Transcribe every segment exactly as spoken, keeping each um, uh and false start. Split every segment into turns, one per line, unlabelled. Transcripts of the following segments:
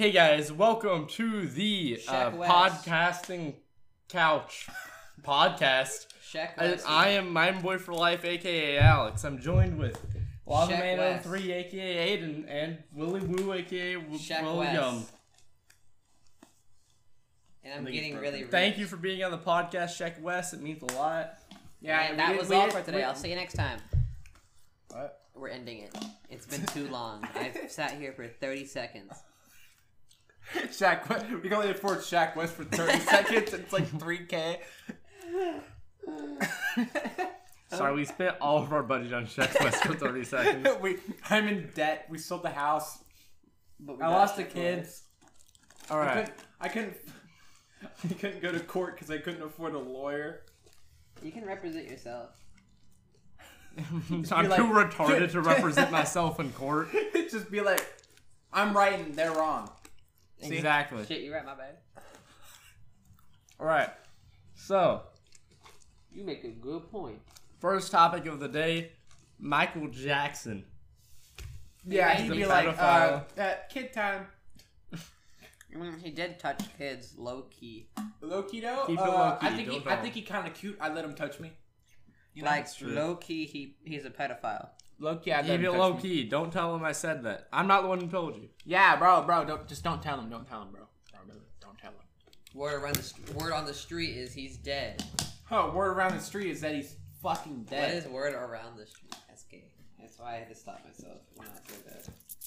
Hey guys, welcome to the uh, podcasting couch podcast. I, I am my boy for life, aka Alex. I'm joined with Lavaman oh three, aka Aiden, and Willy Woo, aka William.
And I'm getting really rich.
Thank you for being on the podcast, Shaq West. It means a lot.
Yeah, and that
did,
was all
did,
for today.
we,
I'll see you next time.
What?
We're ending it. It's been too long. I've sat here for thirty seconds.
Shaq, we can only afford Shaq West for thirty seconds. It's like three K.
Sorry, we spent all of our budget on Shaq West for thirty seconds.
we, I'm in debt. We sold the house.
But we
I lost the kids.
All right.
I couldn't, I couldn't, I couldn't go to court because I couldn't afford a lawyer.
You can represent yourself.
I'm
like,
too retarded to represent myself in court.
Just be like, I'm right and they're wrong. See?
Exactly.
Shit, you're right, my bad.
Alright. So,
You make a good point.
first topic of the day, Michael Jackson.
Yeah,
He's
he'd
a
be like, uh,
pedophile.
uh, kid time.
I mean, he did touch kids low key.
Low key though?
Keep it
uh,
low key,
I think
don't
he,
tell
I
him.
think he kind of cute. I let him touch me. You know?
Like
That's true.
low key, he he's a pedophile.
Low key, I let
Keep
him
it
touch
low
me.
key. Don't tell him I said that. I'm not the one who told you.
Yeah, bro, bro, don't just don't tell him. Don't tell him, bro. Bro, don't, don't tell him.
Word around the st- word on the street is he's dead.
Oh, word around the street is that he's fucking
What
dead.
is word around the street? That's gay. That's why I had to stop myself when I said that.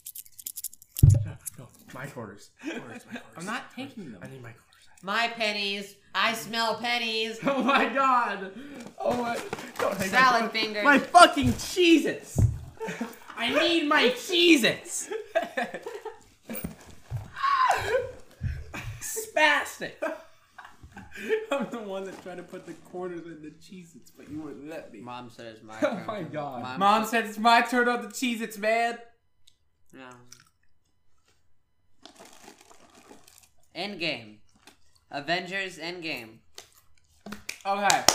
No, my quarters. quarters, my quarters.
I'm not taking them.
I need my quarters.
My pennies. I smell pennies.
Oh my god. Oh my. Don't take
Salad
my,
fingers.
My fucking Cheez-Its. I need my Cheez-Its. Spastic.
I'm the one that tried to put the quarters in the Cheez-Its, but you wouldn't let me.
Mom said it's my
Oh
turn.
my god.
Mom,
Mom said it's my turn on the Cheez-Its, man.
No. Endgame. Avengers Endgame.
Okay.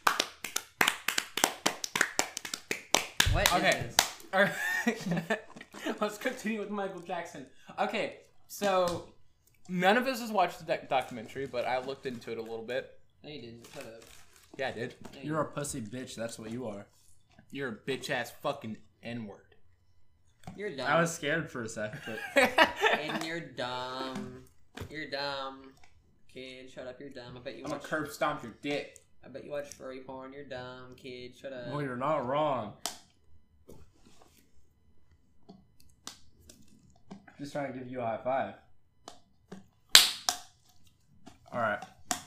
What is
Okay.
this?
Alright. Let's continue with Michael Jackson. Okay, so none of us has watched the doc- documentary, but I looked into it a little bit.
No, you didn't. Shut up.
Yeah, I did.
No, you
You're a pussy bitch. That's what you are.
You're a bitch ass fucking N-word.
didn't. You're dumb.
I was scared for a second, but
And you're dumb. You're dumb. Kid, shut up. You're dumb. I bet you
I'm gonna
watch.
curb stomp your dick.
I bet you watch furry porn. You're dumb, kid. Shut up.
well, you're not wrong. Just trying to give you a high five. All right.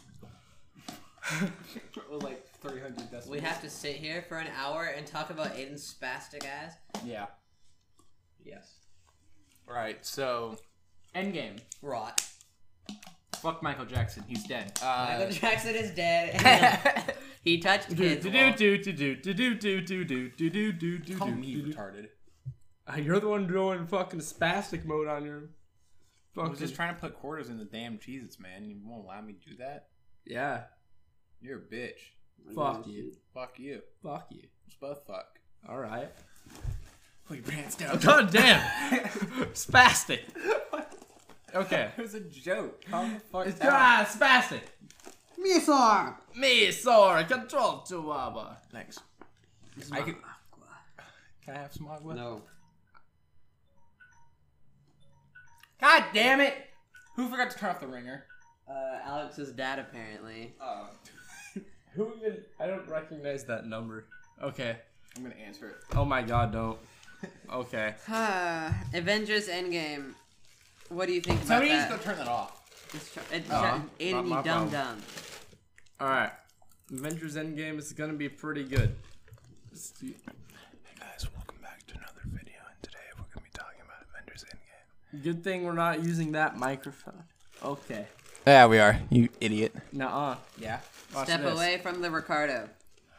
Like three hundred decibels.
We have to sit here for an hour and talk about Aiden's spastic ass.
Yeah.
Yes.
Right. So, Endgame.
Rot.
Fuck Michael Jackson. He's dead. Uh,
Michael Jackson is dead. And he touched
Do
kids.
do
while-
do do do do do do do do do do do do
Call
do
me
do.
retarded.
You're the one doing fucking spastic mode on your.
I was
Fucking
just trying to put quarters in the damn Cheez-Its, man. You won't allow me to do that?
yeah.
You're a bitch.
Fuck you.
Fuck you.
Fuck you.
Let's both fuck.
All right.
Pull your pants down.
God damn. Spastic. Okay.
It was a joke. Calm the fuck
It's
down.
ah, spastic.
Me sir.
Me sorry. Control Chihuahua.
Thanks. I can, can I have some agua?
No.
God damn it! Who forgot to turn off the ringer?
Uh, Alex's dad apparently.
Oh.
Who even? I don't recognize that number. Okay.
I'm gonna answer it.
Oh my god, don't. Okay.
Avengers Endgame. What do you think about
Somebody needs to
that?
go turn that off.
It's tr- it's
Oh,
tr- Aiden,
not my
you dumb
problem.
dumb.
All right. Avengers Endgame is gonna be pretty good.
Hey guys, welcome back to another video, and today we're going to be talking about Avengers Endgame.
Good thing we're not using that microphone. Okay.
Yeah, we are. You idiot.
Nuh-uh.
Yeah.
Watch
Step
this.
away from the Ricardo.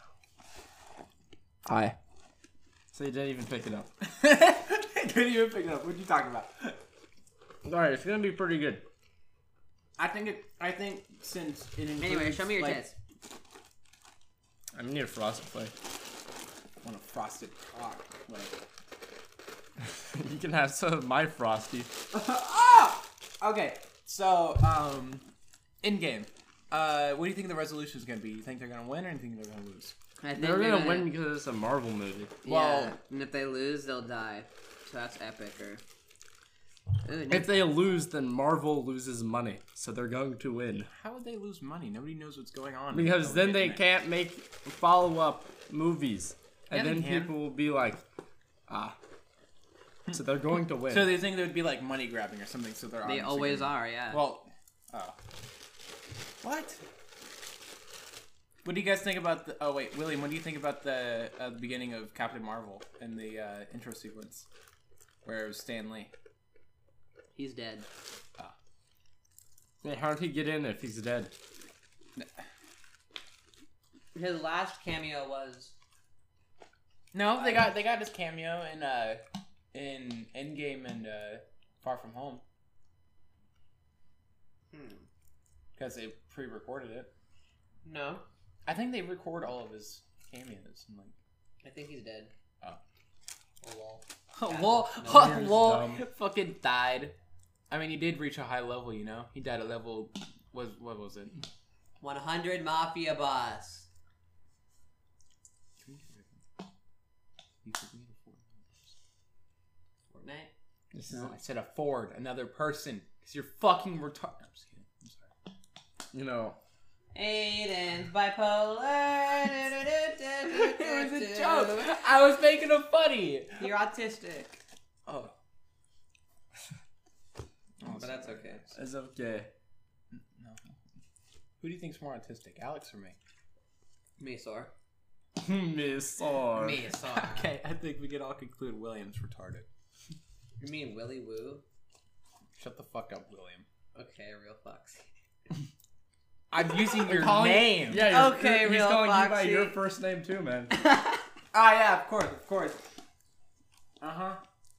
Hi.
So you didn't even pick it up.
Couldn't even pick it up. What you talking about?
All right, it's gonna be pretty good.
I think it. I think since it includes,
Anyway, show me your
like,
tits.
I need a frosted flake.
On a frosted cock. Like.
You can have some of my frosty.
Ah! Okay, so um, in game, uh, what do you think the resolution is gonna be? You think they're gonna win, or you think they're gonna lose?
I think
they're, they're gonna, gonna win because it's a Marvel movie.
Yeah,
well,
and if they lose, they'll die. So that's epic. Or
Ooh, if they lose, then Marvel loses money, so they're going to win.
How would they lose money? Nobody knows what's going on.
Because then they can't make follow-up movies, and
yeah,
then
can.
people will be like, ah. So they're going to win.
So they think there would be like money grabbing or something. So they're
they always gonna... are. Yeah.
Well, oh, what? What do you guys think about the? Oh wait, William, what do you think about the, uh, the beginning of Captain Marvel and the uh, intro sequence, where it was Stan Lee?
He's dead.
Oh.
Yeah, how did he get in if he's dead?
His last cameo was.
No, they got they got his cameo in uh in Endgame and uh, Far From Home.
Hmm. Because
they pre-recorded it.
No.
I think they record all of his cameos and like.
I think he's dead.
Oh.
Oh lol.
Oh lol. Oh lol. Fucking died. I mean, he did reach a high level, you know. He died at level. Was what was it?
one hundred Mafia boss. Fortnite?
This is, no, I said a Ford, another person. Because you're fucking retarded. I'm just kidding. I'm sorry.
You know.
Aiden's bipolar.
It was a joke. I was making a funny.
You're autistic.
Oh.
Oh, but that's okay.
It's okay.
No. Who do you think's more autistic, Alex or me?
Me, Sor.
Me, Sor.
Me, Sor.
Okay, I think we can all conclude William's retarded.
You mean Willy Woo?
Shut the fuck up, William.
Okay, real foxy.
I'm using your
calling,
name.
Yeah, you're,
okay,
you're,
real
he's calling
foxy.
you by your first name too, man.
Ah, yeah, of course, of course. Uh huh.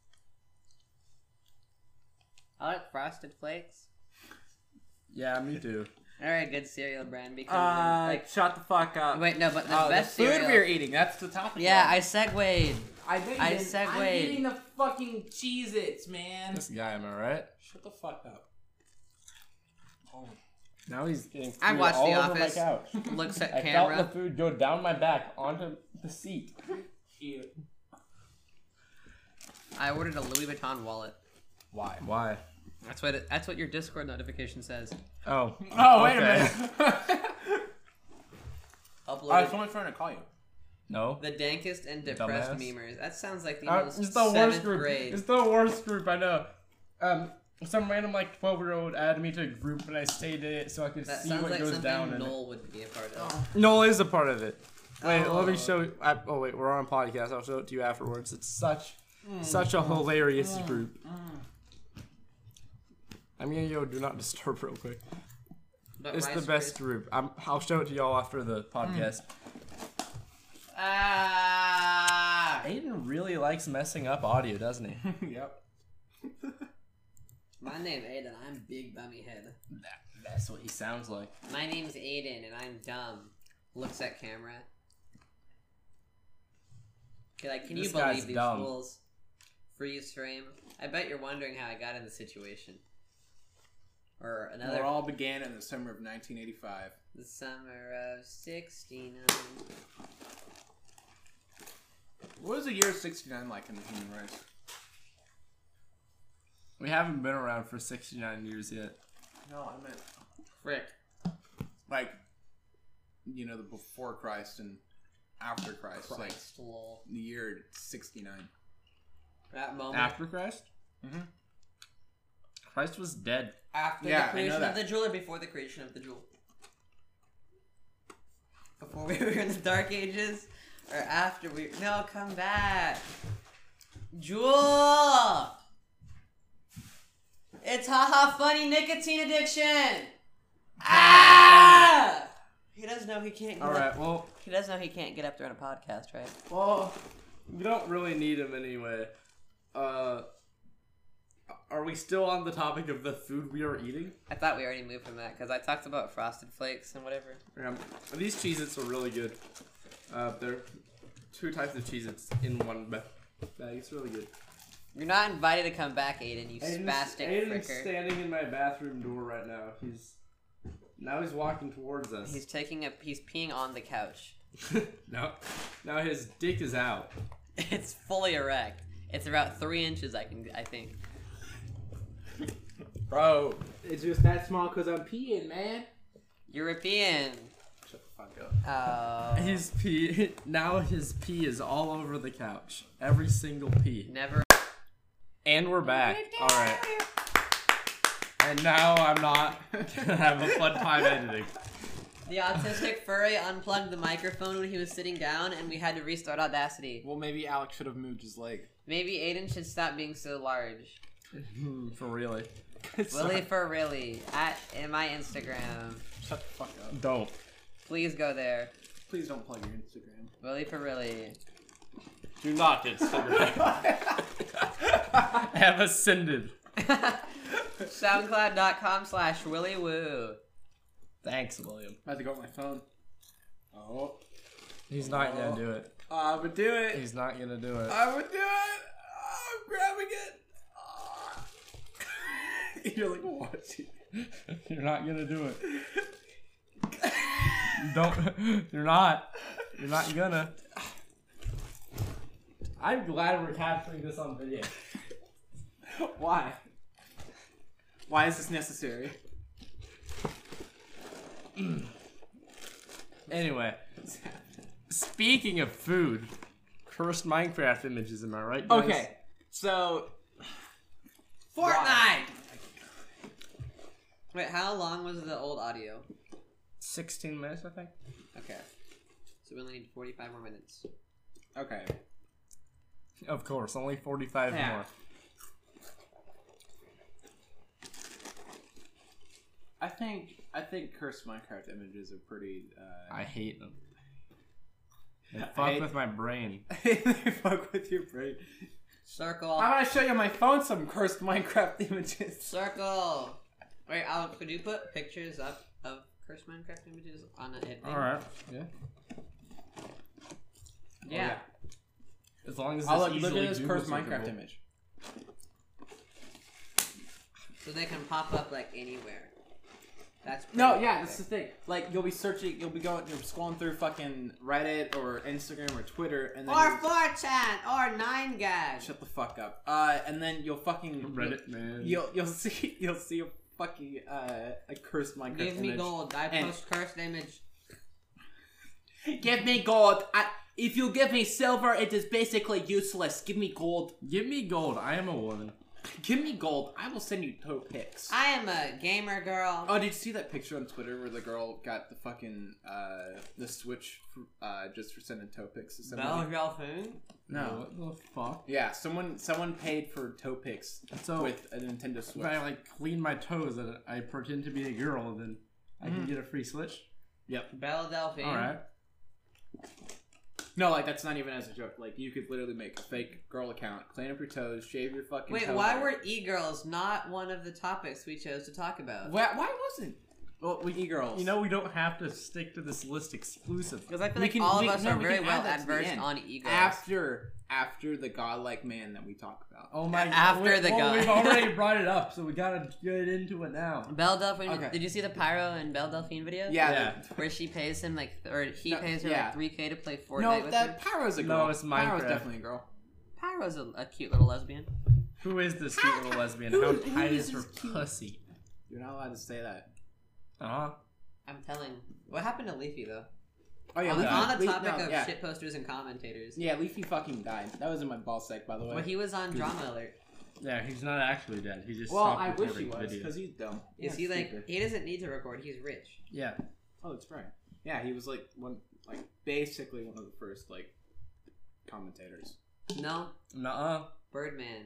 I like Frosted Flakes.
Yeah, me too.
They're a good cereal brand because
Uh,
like
shut the fuck up.
wait, no, but the
uh,
best
the food
cereal.
we're eating. That's the topic.
Yeah,
one.
I segued.
I think
I segued.
I'm eating the fucking Cheez-Its, man.
This guy, am I right?
Shut the fuck up. Oh.
Now he's getting food
I watched
all
The
over
Office.
my couch.
Looks at
I
camera.
felt the food go down my back onto the seat.
Ew.
I ordered a Louis Vuitton wallet.
Why?
Why?
That's what it, that's what your Discord notification says.
Oh.
Oh, wait
okay.
a minute.
Uploaded
Uh, someone's trying to call you.
No.
the dankest and depressed
Dumbass.
memers. That sounds like the
Uh,
most
it's the worst
seventh
group.
grade.
It's the worst group I know. Um, some random like twelve year old added me to a group and I stayed in it so I could
That
see
sounds
what
like
goes
something
down in
Noel would be a part of.
Oh.
it. Noel is a part of it. Wait,
Oh.
let me show you. I, oh wait, we're on a podcast. I'll show it to you afterwards. It's such, mm. such a hilarious mm. group. Mm. I'm gonna go do not disturb real quick.
But
it's
Rice
the best
Krispies-
group. I'm, I'll show it to y'all after the podcast.
Ah.
Aiden really likes messing up audio, doesn't he?
Yep.
My name Aiden. I'm Big Bummy Head.
That, that's what he sounds like.
My name's Aiden and I'm dumb. Looks at camera. Okay, like, can
This
you
guy's
believe these
dumb.
fools? Freeze frame. I bet you're wondering how I got in the situation. Or
It
another.
all began in the summer of nineteen eighty-five.
The summer of sixty-nine.
What was the year sixty-nine like in the human race?
We haven't been around for sixty-nine years yet.
No, I meant
Frick.
like, you know, the before Christ and after Christ. Like
Christ, lol.
the year sixty-nine.
That moment.
After Christ?
Mm-hmm.
Christ was dead.
After
Yeah, I
the
know
creation
that.
of the jewel or before the creation of the jewel? Before we were in the Dark Ages? Or after we... No, come back. Jewel! It's haha funny nicotine addiction! Ah! He does know he can't get
Alright,
up.
well,
He does know he can't get up there on a podcast, right?
well, we don't really need him anyway. Uh, are we still on the topic of the food we are eating?
I thought we already moved from that because I talked about Frosted Flakes and whatever.
Um, these Cheez-Its are really good. Uh, they're two types of Cheez-Its in one ba- bag. It's really good.
You're not invited to come back, Aiden, you
Aiden's,
spastic
Aiden's
fricker.
standing in my bathroom door right now. He's now he's walking towards us.
He's taking a he's peeing on the couch.
no, now his dick is out.
It's fully erect. It's about three inches. I can I think.
Bro, it's just that small because I'm peeing, man.
European.
Shut the fuck up.
Oh.
His pee now his pee is all over the couch. Every single pee.
Never.
And we're back. All right. And now I'm not gonna have a fun time editing.
The autistic furry unplugged the microphone when he was sitting down, and we had to restart Audacity.
Well, maybe Alex should have moved his leg.
Maybe Aiden should stop being so large.
For really.
Willie for really at in my Instagram.
Shut the fuck up.
Don't.
Please go there.
Please don't plug your Instagram.
Willie for really.
Do not Instagram. I have ascended.
SoundCloud.com slash Willy Woo.
Thanks, William.
I have to go with my phone. Oh.
He's not
Oh.
gonna do it.
I would do it.
He's not gonna do it.
I would do it. Oh, I'm grabbing it. Oh. You're like, what?
You're not gonna do it. Don't. You're not. You're not gonna. I'm glad we're capturing this on video.
Why? Why is this necessary?
Anyway, speaking of food, cursed Minecraft images, am I right, guys?
Okay, so
Fortnite! Wait, how long was the old audio?
sixteen minutes, I think.
Okay. So we only need forty-five more minutes.
okay.
Of course, only forty-five
Yeah.
more.
I think I think cursed Minecraft images are pretty. Uh,
I hate them. They
I
fuck
hate-
with my brain.
they fuck with your brain.
Circle.
I'm gonna show you on my phone some cursed Minecraft images.
Circle. Wait, Alex, could you put pictures up of cursed Minecraft images on a hit thing?
Alright, yeah.
Yeah.
As long as
Oh,
it's
look, look
easily
at this
Google
cursed Minecraft
searchable.
image.
So they can pop up like anywhere. That's
No,
pretty
yeah,
epic.
that's the thing. Like, you'll be searching, you'll be going, you're scrolling through fucking Reddit or Instagram or Twitter, and then
Or
you'll-
four chan, or nine gag.
shut the fuck up. Uh, and then you'll fucking
Reddit, man.
You'll you'll see you'll see a fucking uh a cursed Minecraft
Give me
image.
gold. I
And-
post cursed image.
Give me gold. I, if you give me silver, it is basically useless. Give me gold.
Give me gold. I am a woman.
Give me gold. I will send you toe pics.
I am a gamer girl.
Oh, did you see that picture on Twitter where the girl got the fucking uh the Switch uh just for sending toe pics to
Bell
somebody?
Dolphin.
No.
What the fuck?
Yeah, someone someone paid for toe pics
So
with a Nintendo
if
Switch.
I like clean my toes and I pretend to be a girl, then I can
Mhm.
get a free Switch.
Bell Delphine.
All right.
No, like that's not even as a joke. Like you could literally make a fake girl account, clean up your toes, shave your fucking.
Wait,
toe
why
hair.
were e-girls not one of the topics we chose to talk about?
Why, why wasn't? Well, we e-girls.
You know, we don't have to stick to this list exclusively.
Because I feel
We
like
can-
all
we-
of us
no,
are
we
very
can
well
add that to the
adversed
end.
on e-girls.
after after the godlike man that we talk about.
Oh my!
After
wait,
the
well,
guy.
we've already brought it up, so we gotta get into it now.
Belle Delphine.
Okay.
Did you see the Pyro and Belle Delphine video?
Yeah.
Yeah.
Where she pays him like, or he
No,
pays her
yeah.
like three k to play Fortnite
No,
with
that
her.
Pyro's a girl.
No, it's
Pyro's
Minecraft.
definitely a girl.
Pyro's a, a cute little lesbian.
Who is this cute little lesbian?
who-
How
who
tight
is
is her
this cute-
pussy?
You're not allowed to say that.
Uh huh.
I'm telling. What happened to Leafy though?
Oh yeah,
on, the,
Leafy-
on the
Leaf-
topic
no,
of
yeah.
shit posters and commentators.
Yeah, Leafy fucking died. That was in my ball sack, by the way.
Well, he was on Drama Alert.
Yeah, he's not actually dead. He just
well,
stopped
I wish he
recording
was
videos.
because he's dumb.
Is
Yeah,
he like?
stupid.
He doesn't need to record. He's rich.
Yeah.
Oh, that's right. Yeah, he was like one, like basically one of the first like commentators.
No,
Nuh-uh.
Birdman.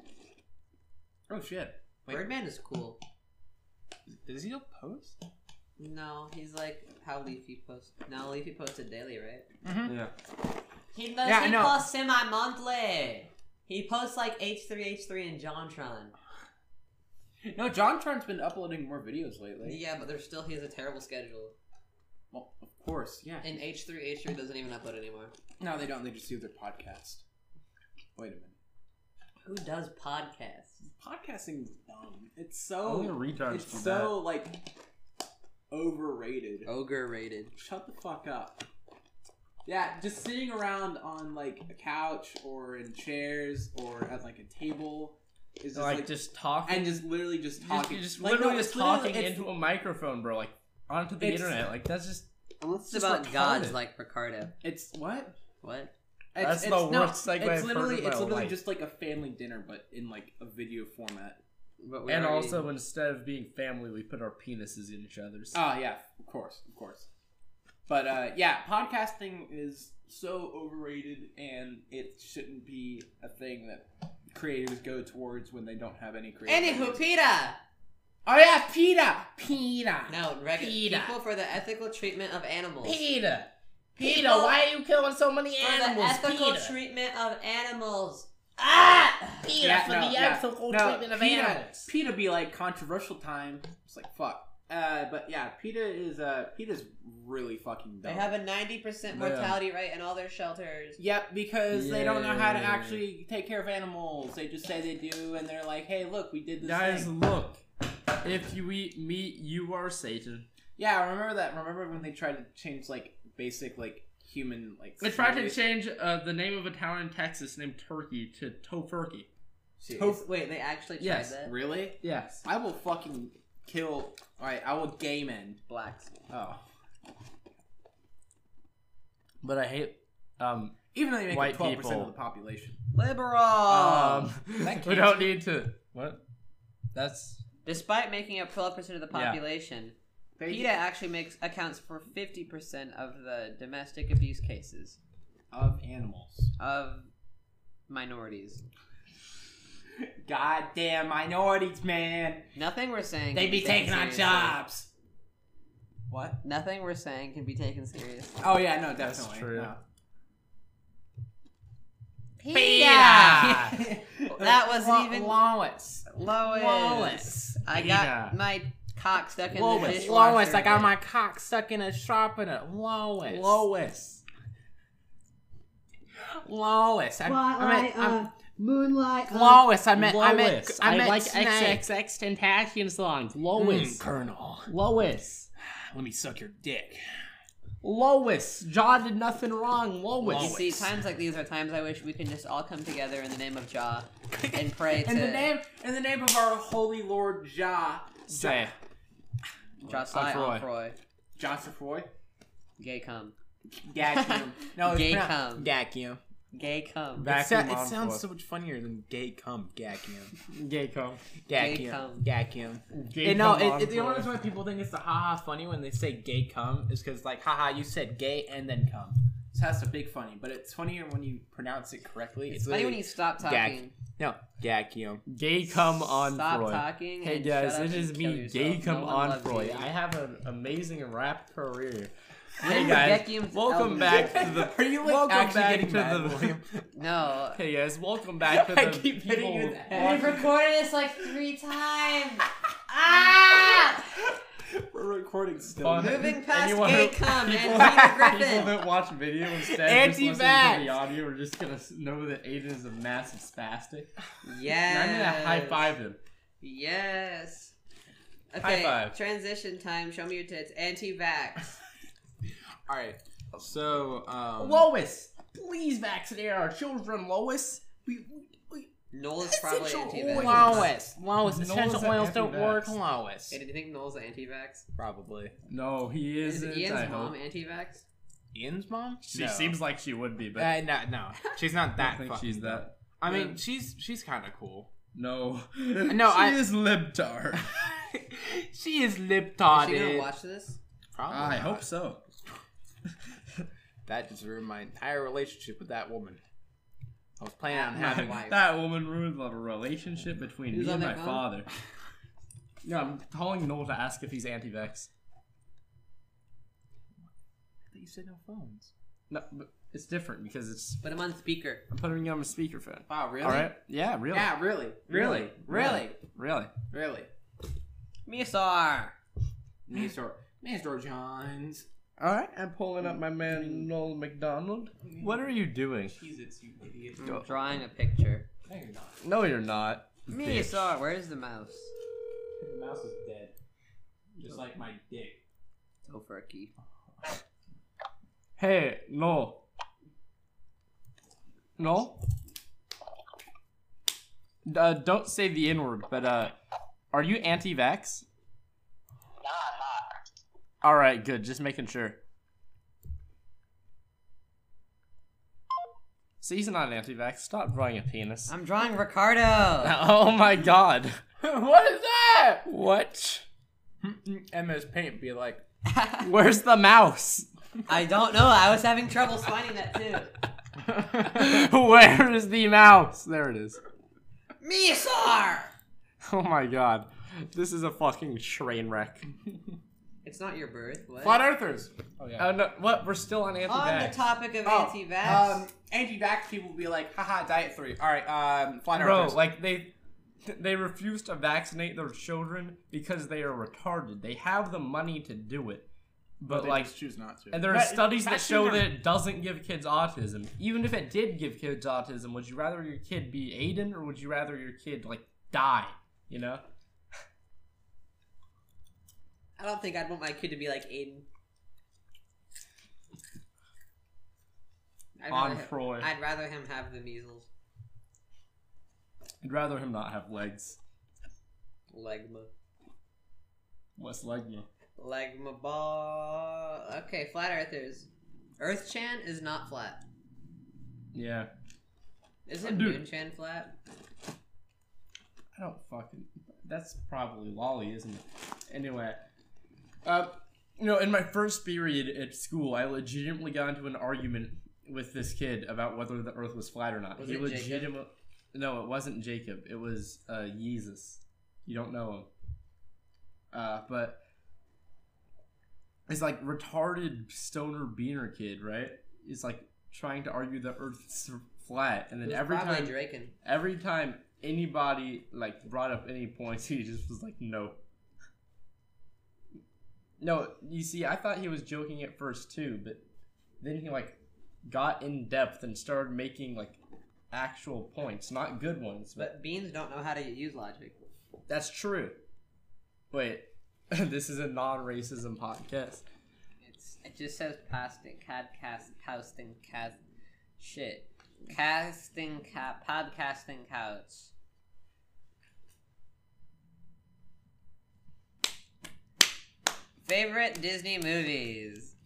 Oh shit! Wait.
Birdman is cool.
Does he still post?
No, he's like how Leafy posts. No, Leafy posted daily, right?
Mm-hmm.
Yeah.
He does.
Yeah,
he
I know.
posts semi-monthly. He posts like H three H three and JonTron.
No, JonTron's been uploading more videos lately.
Yeah, but there's still he has a terrible schedule.
Well, of course, yeah.
And H three H three doesn't even upload anymore.
No, they don't. They just do their podcast. Wait a minute.
Who does podcasts?
Podcasting's dumb. It's so
Only retards
it's
do
so like overrated.
Ogre rated.
Shut the fuck up. Yeah, just sitting around on like a couch or in chairs or at like a table is just
like,
like
just talking
and just literally just
Just,
talking.
you're just
Like,
literally
no,
just
it's literally-
talking
it's-
into a microphone, bro. Like onto the
It's-
internet. Like that's just
Unless it's
Just
about
retarded.
gods like Ricardo.
It's what?
What?
That's
It's,
the
it's, no,
worst segue
It's
I've heard
literally
in my
it's literally
life.
just like a family dinner, but in like a video format.
But we
and
already-
also instead of being family, we put our penises in each other's.
Oh yeah, of course, of course. But uh, yeah, podcasting is so overrated, and it shouldn't be a thing that creators go towards when they don't have any creative.
Anywho, PETA!
Oh yeah, PETA, PETA.
No, regular
PETA.
people for the ethical treatment of animals.
PETA, PETA,
People-
why are you killing so many
For
animals?
the ethical
PETA,
treatment of animals. Ah!
PETA
Yeah,
for
no,
the
yeah.
ethical
No,
treatment of
PETA,
animals.
PETA be like controversial time. It's like fuck. Uh, but yeah, PETA is uh, PETA's really fucking dumb.
They have a ninety percent
Yeah.
mortality rate in all their shelters.
Yep, because they don't know how to
Yeah.
actually take care of animals. They just say they do, and they're like, "Hey, look, we did this
Guys,
thing."
look. If you eat meat, you are Satan.
Yeah, I remember that. Remember when they tried to change like basic like human like.
They tried to
stories?
change uh, the name of a town in Texas named Turkey to Tofurkey.
Serious?
Wait, they actually tried
Yes.
that?
Really?
Yes.
I will fucking kill. All right, I will game end.
Blacks.
Oh,
But I hate um
even though they make
White
up twelve percent
people.
of the population.
Liberal!
um
that
we
can't-
don't need to what? That's
Despite making up twelve percent of the
Yeah.
population,
They-
PETA actually makes accounts for fifty percent of the domestic abuse cases
of animals.
of minorities.
Goddamn minorities, man.
Nothing we're saying
They
can
be taking on
seriously.
jobs. What?
Nothing we're saying can be taken seriously.
Oh yeah, no,
That's
definitely.
true.
No.
PETA! That wasn't
Lo-
even
Lois.
Lois.
Lois.
I
PETA.
got my cock stuck in the
Lois.
dishwasher.
Lois. I got my cock stuck in a sharpener. Lois.
Lois.
Lois. I, I meant, I'm,
Moonlight.
Lois. I meant. I meant.
Lois.
I,
I
meant
like
snake.
X X X Tentacion songs. Lois.
Mm, Colonel.
Lois.
Let me suck your dick.
Lois. John did nothing wrong.
You
Lois.
see, times like these are times I wish we can just all come together in the name of Jah and pray to
In the name, in the name of our holy Lord Jah,
Say.
Josiah
Froy.
Froy.
Johnson Froy,
Gay cum.
Gakium. No, it's
Gay
pronounced
cum.
Gakium.
Gay cum.
Back-
It, sa-
Vacuum
it
on
sounds
foot.
so much funnier than gay cum. Gakium.
Gay cum.
Gay
Gakium.
cum.
Gakium.
Gay
And no,
cum
it,
on
it, the only
Freud.
reason why people think it's the haha funny when they say gay cum is because like haha you said gay and then cum. So that's a big funny, but it's funnier when you pronounce it correctly.
It's funny when you stop
Gag.
talking.
no gakium.
Gay cum on
Stop
Freud.
talking.
Hey
and
guys,
shut up
it is
and kill
me,
yourself.
Gay
No
Cum
one
on
loves
Freud.
you.
I have an amazing rap career.
When
Hey
the
guys,
vacuum's
welcome
album-
back to the.
Are you like
welcome
actually
back
getting
to
mad,
the.
William?
No.
Hey guys, welcome back to
I
the
keep hitting
people.
his head.
We've recorded this like three times. Ah!
We're recording still.
Fun.
Moving
And
past
you wanna-
Gay Cum
people-
and Peter
People
Griffin.
that watch video instead just listen to
Anti-vax.
the audio are just gonna s- know that Aiden is a massive spastic.
Yes.
And I'm gonna high five him.
Yes.
High
Okay,
five.
transition time. Show me your tits. Anti-vax.
All right. So um.
Lois, please vaccinate our children, Lois. We, we, we
Noel is probably
Essential
anti-vax.
oil.
Lois. Lois.
Noel's
Essential
an
oils don't
anti-vax.
work. Lois.
Hey, did you think Noel's anti-vax?
Probably.
No, he
Is
isn't.
Ian's
I
mom
hope.
anti-vax?
Ian's mom?
She
No.
seems like she would be, but
Uh, no, no, she's not
I
that.
don't think
fucking
she's
dumb.
that.
I
Yeah.
mean, she's she's kind of cool.
No,
No,
she
I-
is libtard.
she is
Is
libtarded.
she gonna watch this?
Probably.
I
not.
hope so.
That just ruined my entire relationship with that woman. I was planning on
My
having.
wife.
That woman ruined the relationship between
Who's
me
on
and my
that phone?
father. No, I'm calling Noel to ask if he's anti-vax.
I thought you said no phones.
No, but it's different because it's.
Put him on speaker.
I'm putting him on a speakerphone.
Wow, really?
All right. Yeah, really.
Yeah, really, really, really,
Really.
really.
Misar.
Mister Mister Johns.
All right. I'm pulling up my man Noel McDonald. What are you doing?
Cheez-Its, you idiot.
I'm drawing a picture.
No, you're not.
No, you're not.
Me saw. Where's the mouse?
The mouse is dead. Just like my dick.
Tofurkey.
Hey, no. No? Uh, don't say the N-word, but, uh, are you anti-vax?
Nah, I'm not.
Alright, good. Just making sure. See, he's not anti-vax. Stop drawing a penis.
I'm drawing Ricardo.
Oh my god.
What is that?
What?
M S Paint be like,
Where's the mouse?
I don't know. I was having trouble finding that too.
Where is the mouse? There it is.
Misar!
Oh my god. This is a fucking train wreck.
It's not your birth. What?
Flat Earthers. Oh
Oh no, what? We're still on anti-vax.
On the topic of
Oh,
anti-vax.
Um, anti-vax people will be like, haha, diet three. All right, um, flat
Bro,
earthers.
like they they refuse to vaccinate their children because they are retarded. They have the money to do it. But,
but they
like
just choose not to.
and there are
That-
studies that
that's
show
your-
that it doesn't give kids autism. Even if it did give kids autism, would you rather your kid be Aiden or would you rather your kid like die? You know?
I don't think I'd want my kid to be like Aiden. I'd
On
rather, ha-
Troy.
I'd rather him have the measles.
I'd rather him not have legs.
Legma.
What's legma?
Legma ball. Okay, flat earthers. Earth-chan is not flat.
Yeah.
Isn't
Dude.
Moon-chan flat?
I don't fucking. That's probably Lolly, isn't it? Anyway, uh, you know, in my first period at school, I legitimately got into an argument with this kid about whether the Earth was flat or not.
Was
he
it
legitimately. No, it wasn't Jacob. It was uh, Yeezus. You don't know him. Uh, but it's like retarded stoner beaner kid, right? He's like trying to argue the Earth's flat, and then
It was
every
probably
time,
Draken.
every time anybody like brought up any points, he just was like, no. No, you see, I thought he was joking at first too, but then he like got in depth and started making like actual points, not good ones. But
But beans don't know how to use logic.
that's true. Wait, this is a non-racism podcast.
It's it just says pasting, cad cast, casting, cast, shit, casting, ca- podcasting couch. Favorite Disney movies.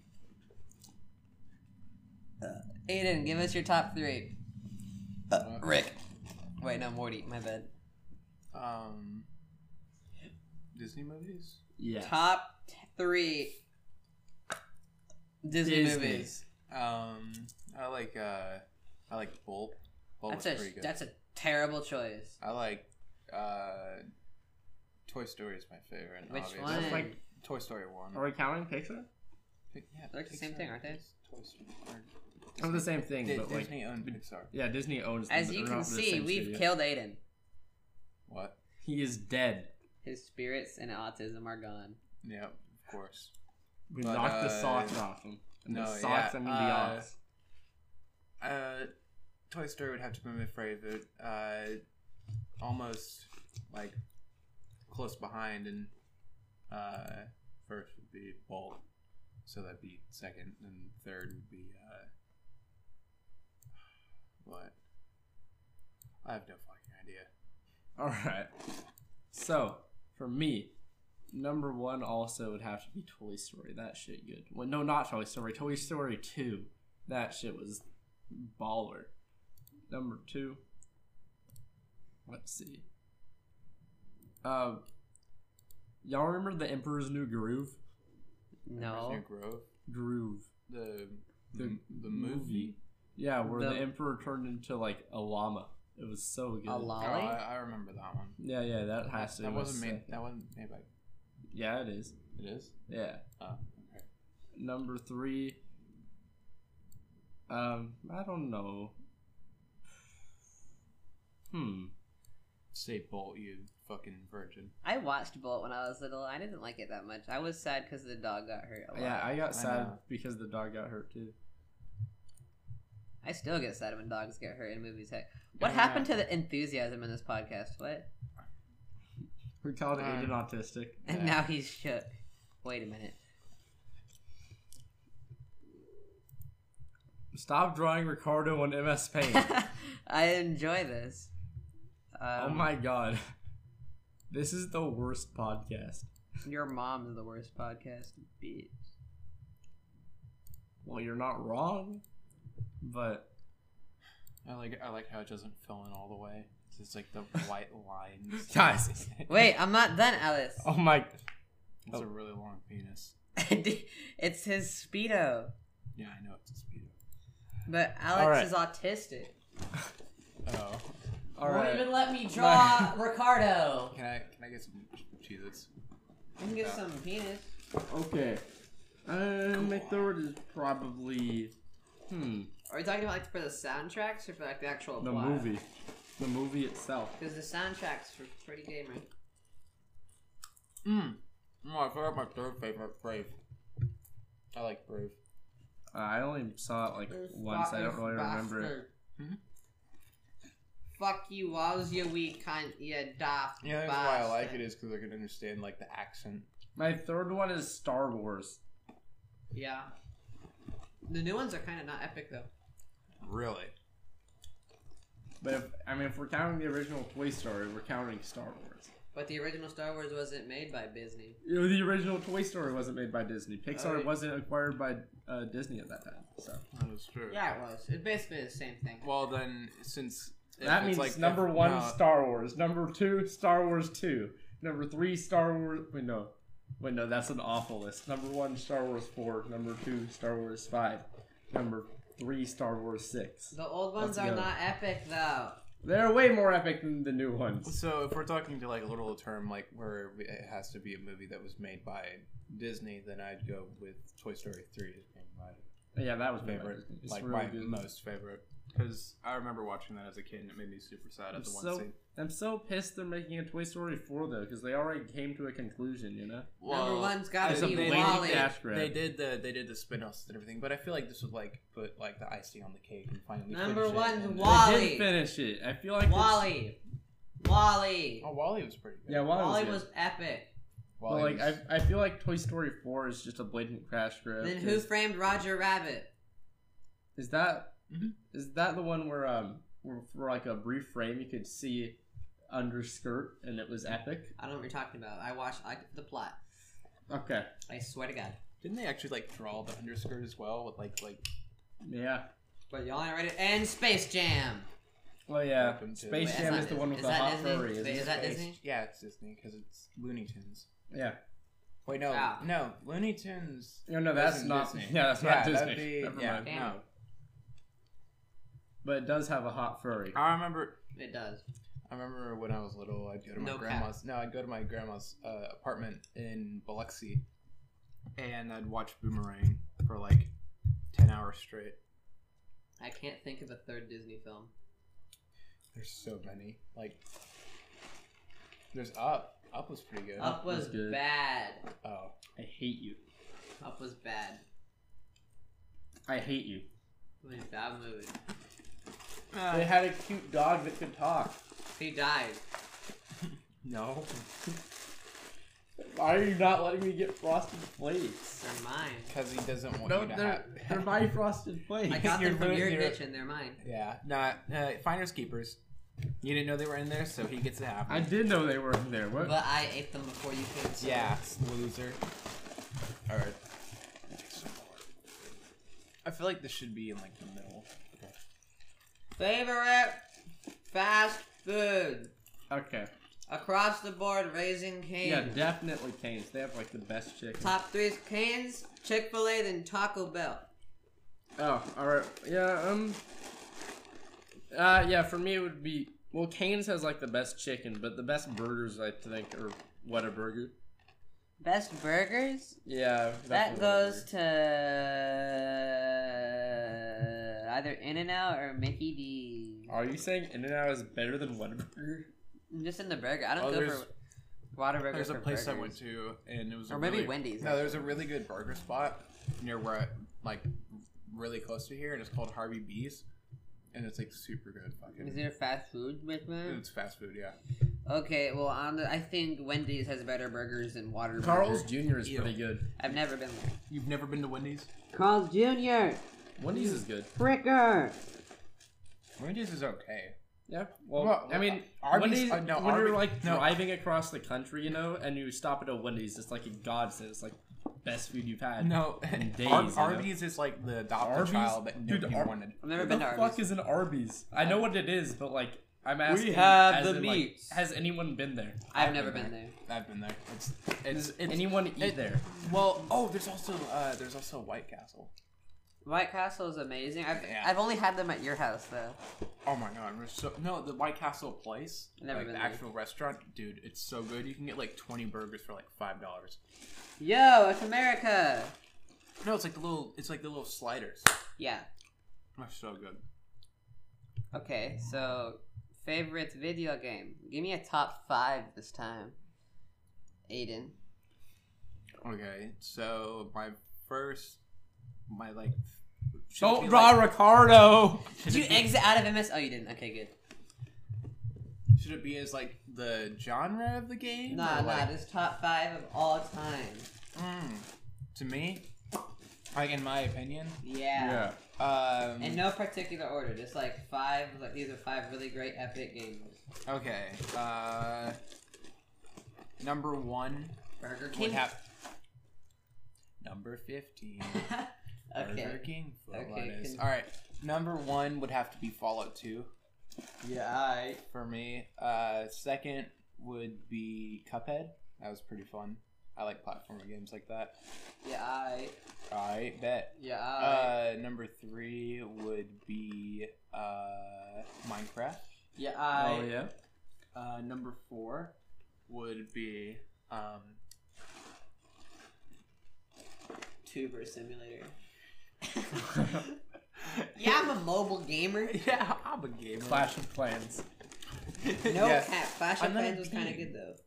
Uh, Aiden, give us your top three. Uh, Rick. Wait, no, Morty. My bad.
Um, Disney movies?
Yeah.
Top t- three Disney,
Disney.
movies.
Um, I like, uh, I like Bolt. Bolt
That's
was
a
pretty good.
that's a terrible choice.
I like, uh, Toy Story is my favorite.
Which
obviously.
one?
That's like,
Toy Story one.
are we counting Pixar?
Pi- yeah,
They're the same
Pixar
thing, aren't they?
is Toy Story. or
Oh, the same thing,
Di-
but like,
Disney owned Pixar.
yeah, Disney owns them,
As
but
you
they're
can
not the
see,
same
we've
studio.
killed Aiden.
What?
He is dead.
His spirits and autism are gone.
Yeah, of course.
We
But,
knocked the
uh,
socks off him. And
no,
the socks,
yeah,
I mean
uh,
the ox.
Uh, Toy Story would have to be my favorite. Uh, almost like close behind, and uh, first would be Bolt. So that'd be second, and third would be uh, what? I have no fucking idea.
Alright. So, for me, number one also would have to be Toy Story. That shit good. Well, no, not Toy Story. Toy Story two. That shit was baller. Number two. Let's see. Um, y'all remember The Emperor's New Groove?
No.
New Grove,
Groove.
the
The,
the, the movie.
Yeah, where the,
The-
Emperor turned into like a llama. It was so good.
A
Oh,
lolly?
I, I remember that one.
Yeah, yeah, that has to.
That
it was
wasn't made.
sick.
That wasn't made by.
Yeah, it is.
It is.
Yeah.
Oh, okay.
Number three. Um, I don't know. Hmm.
Say Bolt, you fucking virgin.
I watched Bolt when I was little. I didn't like it that much. I was sad because the dog got hurt a lot.
Yeah, I got
I
sad
know.
because the dog got hurt too.
I still get sad when dogs get hurt in movies. Heck, what
Yeah.
happened to the enthusiasm in this podcast? What?
We called
Um,
Aiden autistic.
And
Yeah.
now he's shook. Wait a minute.
Stop drawing Ricardo on M S Paint.
I enjoy this. Um,
Oh my god. This is the worst podcast.
Your mom's the worst podcast, bitch.
Well, you're not wrong, but
I like I like how it doesn't fill in all the way. It's just like the white lines.
guys.
Wait, I'm not done, Alice.
Oh my.
It's a really long penis.
It's his Speedo.
Yeah, I know it's a speedo.
But Alex
All right.
is autistic.
Oh,
All right.
Won't even let me draw Ricardo.
can I can I get some Cheez-Its?
You can get some penis.
Okay. Uh, my third is probably. Hmm.
Are we talking about like for the soundtracks or for like the actual
The
plot?
movie. The movie itself.
Because the soundtracks were pretty gamer.
Mm. No, I forgot my third favorite, Brave. I like Brave.
Uh, I only saw it like once. I don't really remember it.
Hmm?
Fuck you, was you weak cunt, you daft
Yeah, that's why I like it is because I can understand like the accent.
My third one is Star Wars.
Yeah. The new ones are kind of not epic though.
Really?
But if, I mean, if we're counting the original Toy Story, we're counting Star Wars.
But the original Star Wars wasn't made by Disney.
You know, the original Toy Story wasn't made by Disney. Pixar
Oh, yeah.
wasn't acquired by uh, Disney at that time. So
That is true.
Yeah, it was. It's basically the same thing.
Well, then since if
that
it's
means
like
number
if-
one,
no,
Star Wars. Number two, Star Wars two. Number three, Star Wars. Wait, no. Wait, no, that's an awful list. Number one, Star Wars four. Number two, Star Wars five. Number three, Star Wars six.
The old ones
Let's
are
go.
not epic though.
They're way more epic than the new ones.
So if we're talking to like a literal term, like where it has to be a movie that was made by Disney, then I'd go with Toy Story three as being my
Yeah, that was made by
favorite,
Disney. It's
like
really
my
good.
most favorite. Because I remember watching that as a kid, and it made me super sad
I'm
at the one
so,
scene.
I'm so pissed they're making a Toy Story four though, because they already came to a conclusion, you know.
Number one's gotta
It's a
be
blatant
Wally.
cash grab.
They did the they did the spin-offs and everything, but I feel like this would like put like the icing on the cake and finally
Number
finish it,
one's
and-
Wally.
They did finish it. I feel like
Wally. Wally.
Oh, Wally was pretty good.
Yeah, Wally,
Wally
was,
was
good.
epic.
But
Wally
like,
was-
I, I feel like Toy Story four is just a blatant crash grab.
Then Who
'cause-
Framed Roger Rabbit?
is that?
Mhm.
Is that the one where um, where for like a brief frame you could see underskirt and it was epic?
I don't know what you're talking about. I watched I, the plot.
Okay.
I swear to God.
Didn't they actually like draw the underskirt as well with like like?
Yeah.
But you only read it. And Space Jam.
Well, yeah.
Welcome to-
Space
Wait, that's
Jam
not
is the
Disney.
one with
Is
the
that
hot
Disney?
furry. Isn't
Wait,
it?
is that
Space-
Disney?
Yeah, it's Disney because it's Looney Tunes.
Yeah.
Wait, no,
Ah.
no, Looney Tunes.
No, no, that's
isn't
not.
Disney.
Yeah, that's
Yeah,
not Disney.
that'd be-
Never
yeah.
mind.
Damn.
No,
But it does have a hot furry.
I remember.
It does.
I remember when I was little, I'd go to my
No cap.
grandma's. No, I'd go to my grandma's uh, apartment in Biloxi, and I'd watch Boomerang for like ten hours straight.
I can't think of a third Disney film.
There's so many. Like, there's Up. Up was pretty good.
Up was
was good.
bad.
Oh,
I hate you.
Up was bad.
I hate you.
It was a bad movie.
They had a cute dog that could talk.
He died.
no.
Why are you not letting me get Frosted Flakes?
They're mine.
Because he doesn't want
No,
you to
they're,
have.
they're my Frosted Flakes.
I got
You're
them from your
you're-
bitch and they're mine.
Yeah, not uh, finders keepers. You didn't know they were in there, so he gets to have them.
I did know they were in there. What?
But I ate them before you could. So.
Yeah, loser. Alright. I feel like this should be in like the middle. Okay.
Favorite fast food.
Okay.
Across the board, Raising Cane's.
Yeah, definitely Cane's. They have like the best chicken.
Top three is Cane's, Chick-fil-A, then Taco Bell.
Oh, alright. Yeah, um. Uh, yeah, for me it would be. Well, Cane's has like the best chicken, but the best burgers, I think, are Whataburger.
Best burgers?
Yeah.
That
definitely
goes
Whataburger.
to either In-N-Out or Mickey D's.
Are you saying In-N-Out is better than Whataburger?
Just in the burger. I don't
Oh,
go
there's-
for Whataburger
There's a
for
place I
burgers.
went to, and it was a
Or maybe
really,
Wendy's,
No, there's a really good burger spot near where, I, like, really close to here, and it's called Harvey B's. and it's like super good. Fucking.
Is there fast food with that?
It's fast food, yeah.
Okay, well, on the, I think Wendy's has better burgers than Whataburger.
Carl's Junior is
Ew.
pretty good.
I've never been there.
You've never been to Wendy's?
Carl's Junior
Wendy's is good.
Fricker.
Wendy's is okay.
Yeah. Well,
Well,
I mean,
Arby's-
Wendy's,
uh, no,
when you're
Arby's-
like
no.
driving across the country, you know, and you stop at a Wendy's, it's like a godsend. It's like best food you've had.
No,
in days,
Ar-
you know?
Arby's is like the adopted
Arby's?
child that
Dude,
nobody
Ar-
wanted.
I've never
What
been
the
to
fuck
Arby's.
is an Arby's? I know what it is, but like, I'm asking.
have
as
the
in, like,
meats.
has anyone been there?
I've never been there.
I've been there. It's it's,
Does
it's
anyone eat
it-
there?
well. Oh, there's also uh, there's also White Castle.
White Castle is amazing. I've
Yeah.
I've only had them at your house though.
Oh my god, we're so no the White Castle place,
Never
like
been
the
there.
actual restaurant, dude. It's so good. You can get like twenty burgers for like five dollars.
Yo, it's America.
No, it's like the little it's like the little sliders.
Yeah.
They're so good.
Okay, so favorite video game. Give me a top five this time. Aiden.
Okay, so my first, my like. should it
Don't
be,
draw
like-
Ricardo.
should
Did you
it be-
exit out of M S? Oh, you didn't. Okay, good.
Should it be as like the genre of the game?
Nah,
or,
nah.
like,
This top five of all time.
Mm, to me, like in my opinion,
Yeah.
um,
In no particular order. Just like five. Like these are five really great epic games.
okay. Uh, number one
Burger
would
King.
have number fifteen. Burger
Okay.
King.
Okay,
Lettuce.
can-
All right. Number one would have to be Fallout Two
Yeah. I.
for me. Uh, second would be Cuphead. That was pretty fun. I like platformer games like that.
Yeah. I.
I bet.
Yeah. I.
Uh, number three would be uh, Minecraft.
yeah. I.
Oh yeah.
Uh, number four would be um,
Tuber Simulator. Yeah, I'm a mobile gamer.
yeah, I'm a gamer.
Clash of Clans.
No
Yeah.
cap. Clash
I'm
of
not
Clans
a
was kind of
bean.
good though.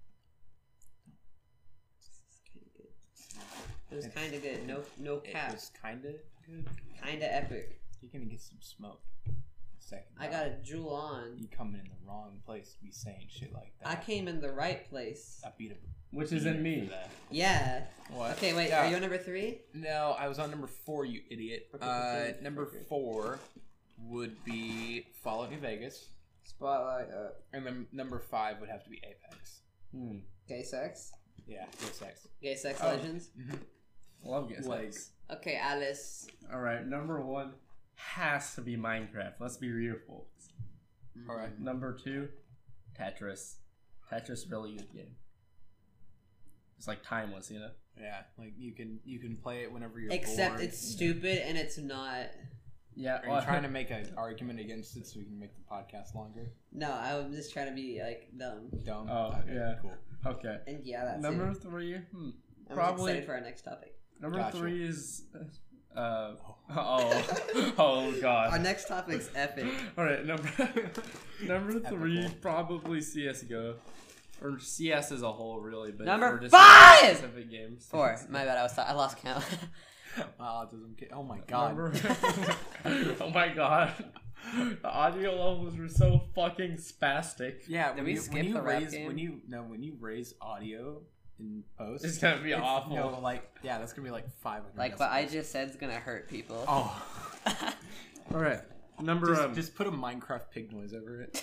It was kind of good. No, no
It
cap.
was kind of good.
Kind of epic.
You're gonna get some smoke. Second.
I got a jewel on.
You coming in the wrong place to be saying shit like that.
I came in the right place.
I beat a.
Which is in
beater
me.
for that.
Yeah.
What?
Okay, wait.
Yeah.
Are you on number three?
No, I was on number four, you idiot.
Okay,
Uh,
okay,
number
okay.
four would be Fallout New Vegas,
Spotlight. Uh,
and then number five would have to be Apex.
Hmm.
gay sex.
Yeah, good sex.
Gay sex
Oh.
legends.
Love Guess
Like-
Sex.
Okay, Alice.
All right, number one has to be Minecraft. Let's be real, folks.
All right.
Number two, Tetris. Tetris, really good game. It's like timeless, you know.
Yeah, like you can you can play it whenever you're
Except
bored.
it's stupid and it's not.
Yeah.
Are you trying to make an argument against it so we can make the podcast longer?
No, I'm just trying to be like dumb.
Dumb.
Oh,
Okay,
yeah.
Cool.
Okay.
And yeah, that's
Number
it.
three. Hmm.
I'm
probably-
excited for our next topic.
Number
Gotcha.
three is. Uh. Oh. Oh God.
Our next topic's epic.
All right. Number. number three,
Epical.
probably C S G O. Or C S as a whole, really, but
Number
for just
five!
specific games.
Four. My bad. I was. I lost count.
Autism kid. Oh my god.
Number- oh my god. The audio levels were so fucking spastic.
Yeah,
Did
when
we
you,
skip
when you
the rap
raise
game?
when you no when you raise audio in post,
It's gonna be awful.
No, like yeah, that's gonna be like five hundred.
Like what I just said is gonna hurt people.
Oh,
All right. Number
just,
um.
just put a Minecraft pig noise over it.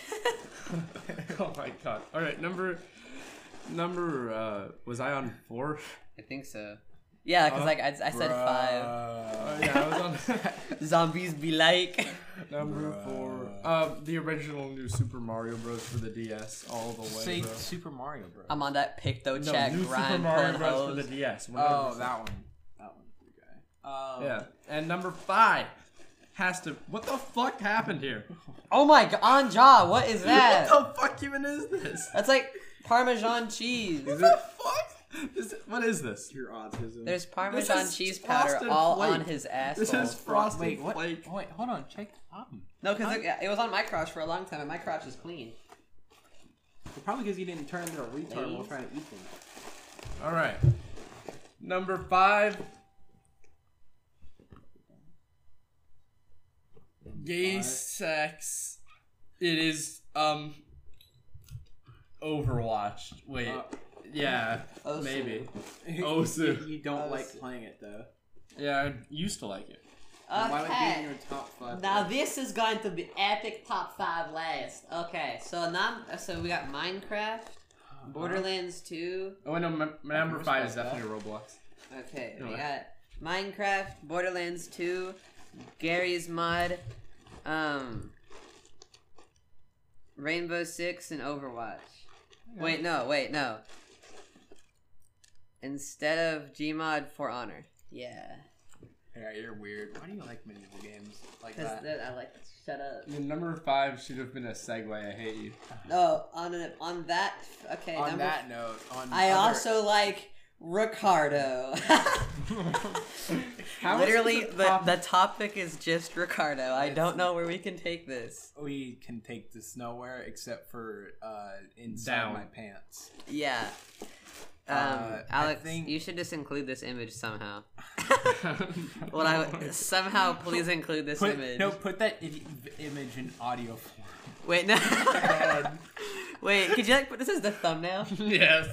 oh my god. All right. Number. Number. Uh. Was I on four?
I think so. Yeah, because
Uh,
like I, I said five.
Oh yeah, I was on.
Zombies be like.
Number four. Um, the original new Super Mario Bros. For the D S, all the way.
Say
bro.
Super Mario Bros.
I'm on that Picto
No,
check
new
grind
Super Mario
pulling
Bros. For the
hose.
D S.
Oh,
one hundred percent.
that one. That one. Okay. Um,
Yeah. And number five has to. What the fuck happened here?
Oh my god, on jaw, what is that?
What the fuck even is this?
That's like Parmesan cheese.
What the fuck? Is it, what is this?
Your autism.
There's Parmesan
is
cheese powder
Frosted
all
Flake.
on his asshole.
This is frosted
Wait, what?
flake.
Wait, hold on. Check the bottom.
No, because it, it was on my crotch for a long time, and my crotch is clean.
Well, probably because you didn't turn into a retard while
Lays.
trying to eat them.
All right. Number five. Gay
What?
sex. It is um. Overwatch. Wait.
Uh,
yeah.
Osu.
Maybe.
you,
Osu.
you don't
Osu.
like playing it though.
Yeah, I used to like it.
Why would it be in
Okay.
your top five?
Now
list?
this is going to be epic top five list. Okay, so now so we got Minecraft, Borderlands two.
Oh, wait, no, my, my number five is
respect
definitely Roblox.
Okay,
No
we
way.
got Minecraft, Borderlands two, Gary's Mod, um, Rainbow Six, and Overwatch. Wait, no, wait, no. Instead of Gmod, For Honor. Yeah.
Yeah, you're weird. Why do you like medieval games like
Because
that?
I like shut up.
Your number five should have been a segue. I hate you.
No, on a, on that. Okay.
On
number
that note, on
I
other-
also like Ricardo.
How
Literally,
is
the,
top-
the topic is just Ricardo. I don't know where we can take this.
we can take this nowhere except for uh, inside
Down.
my pants.
Yeah. Um,
Uh, I
Alex,
think-
you should just include this image somehow. What I would- somehow please include this
Put,
image.
no, put that I- image in audio form.
Wait, no. Wait, could you like put this as the thumbnail?
Yes.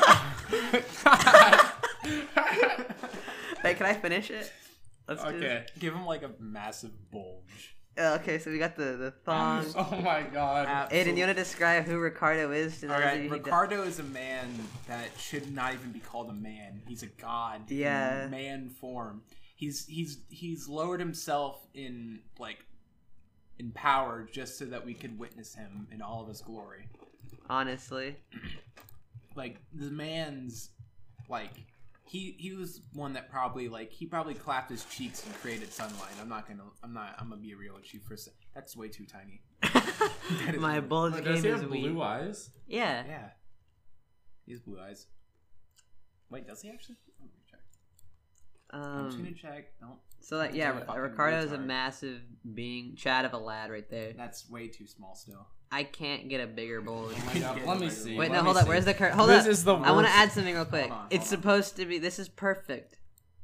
Wait, can I finish it? Let's do
Okay.
Give him like a massive bulge.
Uh, okay, so we got the the thong.
Oh my god.
Aiden, you want to describe who Ricardo is? To those of you
Alright,
who don't-
Ricardo is a man that should not even be called a man. He's a god
Yeah.
in man form. He's he's he's lowered himself in like in power just so that we could witness him in all of his glory.
Honestly.
Like the man's like he he was one that probably like he probably clapped his cheeks and created sunlight. I'm not gonna I'm not I'm gonna be real with you for a sec. That's way too tiny. That is
My
weird.
bulge
Wait,
game
does he
is
have
weak.
blue eyes?
Yeah.
Yeah. He has blue eyes. Wait, does he actually? Let me check. I'm just
Um.
gonna check. Don't.
So like, yeah,
He's a fucking
Ricardo is a
retard.
massive being. Chad of a lad right there.
That's way too small still.
I can't get a bigger bulge.
Oh my god. Let me see.
Wait,
Let
no,
me
hold up.
see.
Where's the cur- hold
This
up?
is the
I want to
worst.
add something real quick.
Hold on,
it's
hold on.
supposed to be. This is perfect.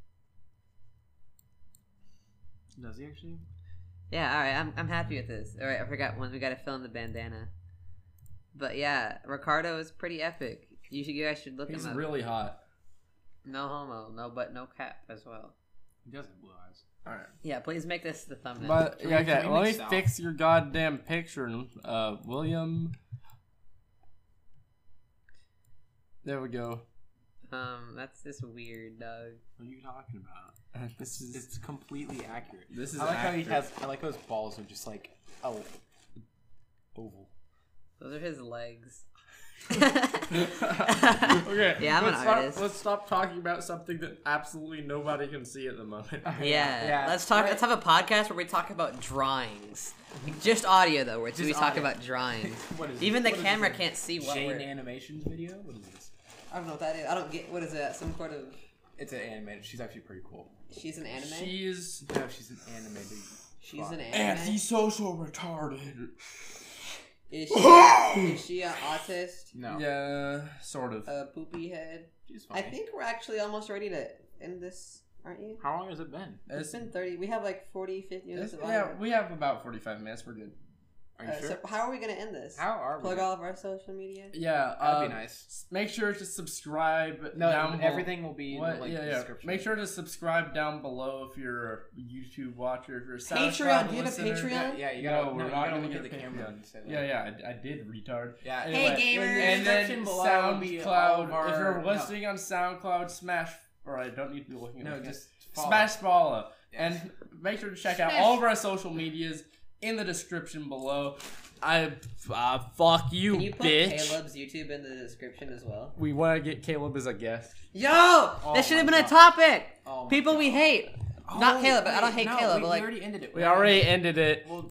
Does he actually?
Yeah. All right. I'm I'm happy with this. All right. I forgot one. We got to fill in the bandana. But yeah, Ricardo is pretty epic. You should. You guys should look
He's
him up.
really hot.
No homo. No, but no cap as well.
He does have blue eyes.
Alright.
Yeah. Please make this the thumbnail.
But
Can
yeah,
we- can
okay,
we
let me
mix out?
fix your goddamn picture. Uh, William. There we go.
um, that's just weird, dog.
What are you talking about?
Uh, This is
It's completely accurate.
this is.
I like how he
accurate.
has. I like how his balls are just like oh, oval.
Those are his legs.
Okay.
Yeah, I'm an
let's stop,
artist.
Let's stop talking about something that absolutely nobody can see at the moment.
Yeah.
Yeah.
Let's talk.
Right.
Let's have a podcast where we talk about drawings. Just audio though, where
Just
we talk
audio.
about drawings.
What is
Even
it?
the
What is
camera
this?
can't see what
Jane
we're.
Animations video. What is this?
I don't know what that is. I don't get. What is that? Some sort of.
It's an animated. She's actually pretty cool.
She's an anime.
She's
No, she's an animated.
She's
fuck.
an anime.
antisocial retarded.
Is she? Is she an autist?
No.
Yeah, sort of.
A poopy head?
She's funny.
I think we're actually almost ready to end this, aren't you?
How long has it been?
It's been thirty. We have like forty, fifty minutes
It's-
of
yeah,
audio.
we have about forty-five minutes. We're good.
Are you
Uh,
sure?
So how are we gonna end this?
How are we?
Plug all of our social media.
Yeah,
That'd
um,
be nice.
Make sure to subscribe.
No,
down bel-
everything will be in
What?
the, like,
yeah, yeah.
description.
Make sure to subscribe down below if you're a YouTube watcher. If you're a
Patreon.
SoundCloud
Do you have a
listener.
Patreon?
Yeah, yeah, you
No,
gotta.
we're
no, you
not
gotta
gonna
look
get
at the
a
camera
Patreon.
and say that.
Yeah, yeah, I, I did, retard.
Yeah.
Hey,
anyway,
gamers.
And then
description below will be all
SoundCloud.
of our-
If you're
no.
listening on SoundCloud, smash. Or I don't need to be looking.
No,
at it.
just follow.
smash follow,
Yeah.
and make sure to check out
Smash.
all of our social medias in the description below. I uh, fuck you,
Can you put
bitch.
Caleb's YouTube in the description as well?
We want to get Caleb as a guest.
Yo,
Oh
that should have
my
been a
God.
topic.
Oh my
People we
God.
hate. Not
Oh,
Caleb, but I
wait,
don't hate
no,
Caleb.
We,
But like,
we already ended it.
We already ended it.
Well,